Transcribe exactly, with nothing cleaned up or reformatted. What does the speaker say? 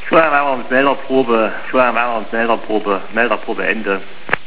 Vorher machen wir uns Melderprobe, vorher machen wir uns Melderprobe, Melderprobe Ende.